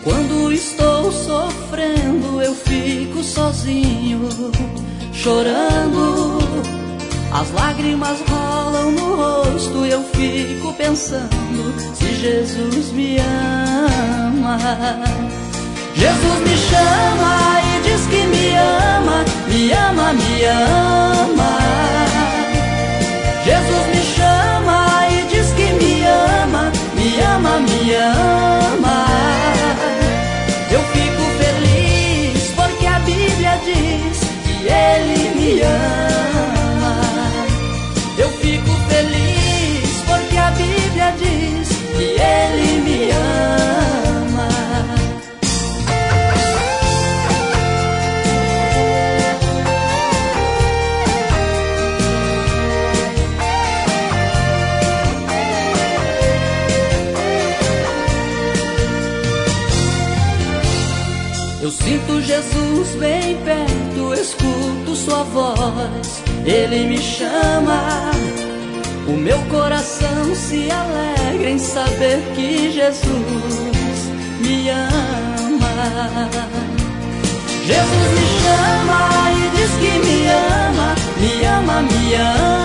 Quando estou sofrendo, eu fico sozinho, chorando. As lágrimas rolam no rosto, eu fico pensando se Jesus me ama. Jesus me chama e diz que me ama, me ama, me ama. Jesus me chama e diz que me ama, me ama, me ama. Eu fico feliz porque a Bíblia diz que Ele me ama. Eu fico feliz porque a Bíblia diz que Ele me ama. Eu sinto Jesus bem perto, escuto sua voz, Ele me chama. O meu coração se alegra em saber que Jesus me ama. Jesus me chama e diz que me ama, me ama, me ama.